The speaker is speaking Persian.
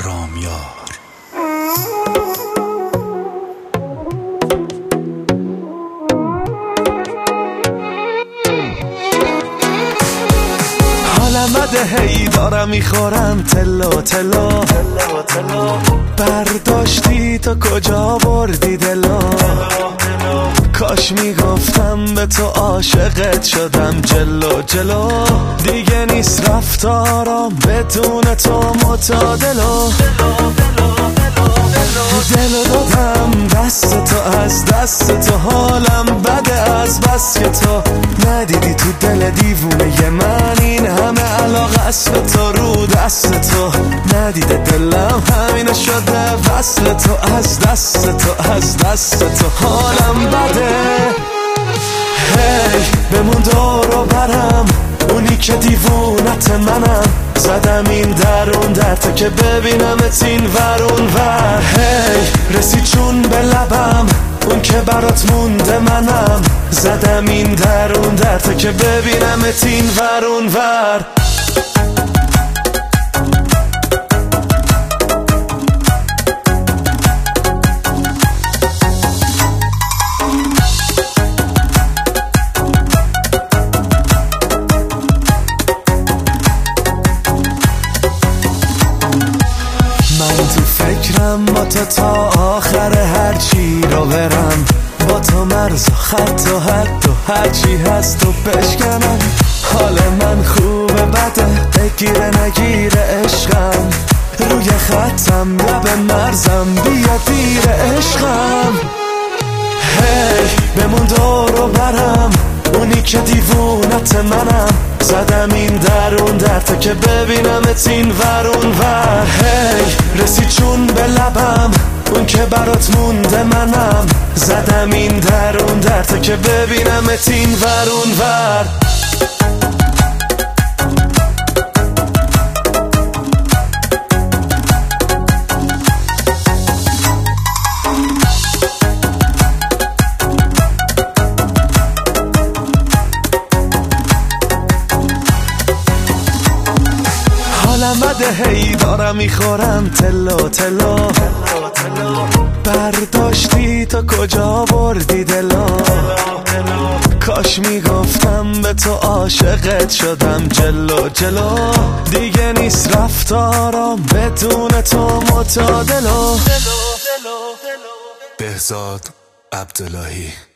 آرامیار. حالم بده هی دارم میخورم تلا تلا، برداشتی تا کجا بردی دلا. کاش میگفتم به تو عاشقت شدم جلو جلو. دیگه نیست رفتارم بدون تو متعادلو. دلو دادم دست تو، از دست تو حالم بده از بس که تو ندیدی تو دل دیوونه من این همه علاقه است به تو. رو دست تو ندیده دلم همینه شده وصل تو. از دست تو، از دست تو حالم بده. هی بمون دور و برم، اونی که دیوونت منم. زدم این درون در تا که ببینمت این ورون ور. هی رسید چون به لبم اون که برات مونده منم. زدم این درون در تا که ببینمت این ورون ور. تو فکرم با تو تا آخر هرچی رو برم. با تو مرز و خط و حد و هرچی هست و بشکنم. حال من خوبه بده بگیره نگیره عشقم. روی خطم لب مرزم بیا دیر عشقم. هی بمون دور و برم، اونی که دیوونت منم. زدم این درون در تا که ببینمت این ورون ور. هی رسید چون به لبم اون که برات مونده منم. زدم این درون در تا که ببینمت این ورون ور. حالم بده هی دارم میخورم تلا تلا. برداشتی تا کجا بردی دلا. کاش میگفتم به تو عاشقت شدم جلو جلو. دیگه نیست رفتارم بدون تو متعادلو. بهزاد عبداللهی.